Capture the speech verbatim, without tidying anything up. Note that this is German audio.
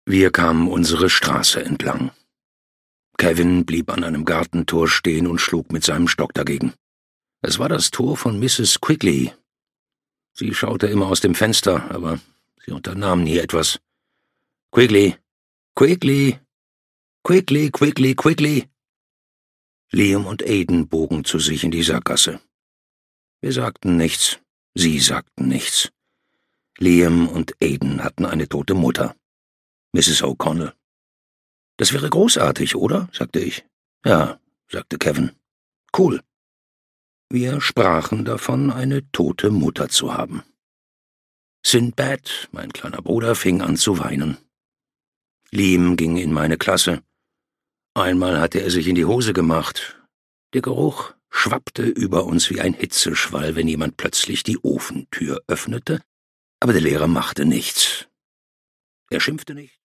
Wir kamen unsere Straße entlang. Kevin blieb an einem Gartentor stehen und schlug mit seinem Stock dagegen. Es war das Tor von Misses Quigley. Sie schaute immer aus dem Fenster, aber sie unternahm nie etwas. »Quigley! Quigley! Quigley, Quigley, Quigley!« Liam und Aiden bogen zu sich in die Sackgasse. Wir sagten nichts, sie sagten nichts. Liam und Aiden hatten eine tote Mutter, Misses O'Connell. »Das wäre großartig, oder?« sagte ich. »Ja«, sagte Kevin. »Cool.« Wir sprachen davon, eine tote Mutter zu haben. Sinbad, mein kleiner Bruder, fing an zu weinen. Liam ging in meine Klasse. Einmal hatte er sich in die Hose gemacht. Der Geruch schwappte über uns wie ein Hitzeschwall, wenn jemand plötzlich die Ofentür öffnete, aber der Lehrer machte nichts. Er schimpfte nicht.